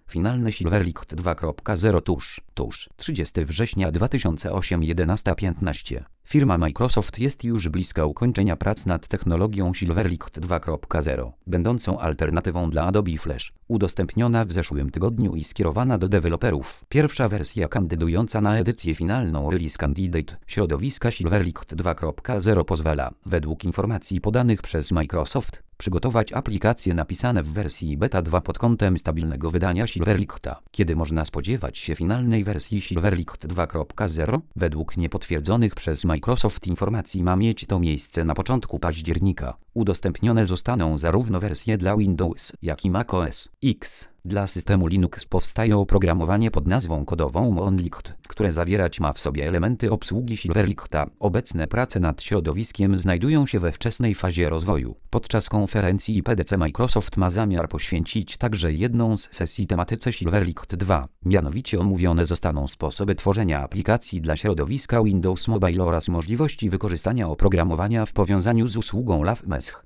Finalny Silverlight 2.0 tuż. 30 września 2008 11:15. Firma Microsoft jest już bliska ukończenia prac nad technologią Silverlight 2.0, będącą alternatywą dla Adobe Flash, udostępniona w zeszłym tygodniu i skierowana do deweloperów. Pierwsza wersja kandydująca na edycję finalną Release Candidate środowiska Silverlight 2.0 pozwala, według informacji podanych przez Microsoft, przygotować aplikacje napisane w wersji beta 2 pod kątem stabilnego wydania Silverlighta. Kiedy można spodziewać się finalnej wersji Silverlight 2.0? Według niepotwierdzonych przez Microsoft informacji ma mieć to miejsce na początku października. Udostępnione zostaną zarówno wersje dla Windows, jak i Mac OS X. Dla systemu Linux powstaje oprogramowanie pod nazwą kodową Moonlight, które zawierać ma w sobie elementy obsługi Silverlighta. Obecne prace nad środowiskiem znajdują się we wczesnej fazie rozwoju. Podczas konferencji IPDC Microsoft ma zamiar poświęcić także jedną z sesji tematyce Silverlight 2. Mianowicie omówione zostaną sposoby tworzenia aplikacji dla środowiska Windows Mobile oraz możliwości wykorzystania oprogramowania w powiązaniu z usługą LaveMesh.